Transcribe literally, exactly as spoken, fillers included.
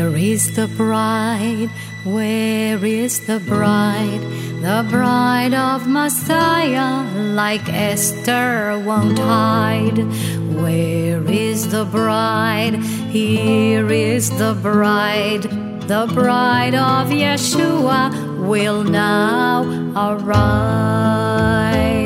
Where is the bride? Where is the bride? The bride of Messiah, like Esther, won't hide. Where is the bride? Here is the bride. The bride of Yeshua will now arise.